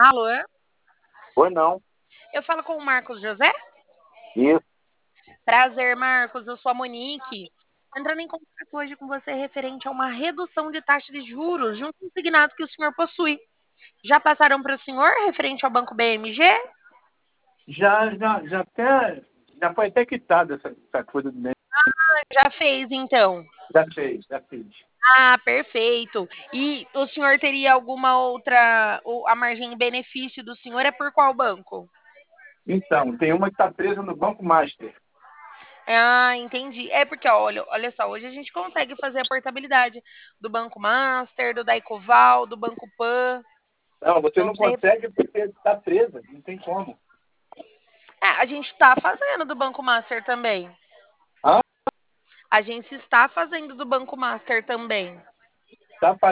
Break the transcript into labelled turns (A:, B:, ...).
A: Alô?
B: Ou não.
A: Eu falo com o Marcos José?
B: Isso.
A: Prazer, Marcos. Eu sou a Monique. Entrando em contato hoje com você referente a uma redução de taxa de juros de um consignado que o senhor possui. Já passaram para o senhor referente ao Banco BMG?
B: Já foi até quitada essa coisa do mês.
A: Já fez, então.
B: Já fez.
A: Ah, perfeito. E o senhor teria alguma outra, a margem de benefício do senhor é por qual banco?
B: Então, tem uma que está presa no Banco Master.
A: Ah, entendi. É porque, ó, olha só, hoje a gente consegue fazer a portabilidade do Banco Master, do Daicoval, do Banco Pan.
B: Não, você
A: Não
B: não
A: sei.
B: consegue porque está presa. Não tem como.
A: É, a gente está fazendo do Banco Master também.
B: Ah,
A: A gente está fazendo do Banco Master também.
B: está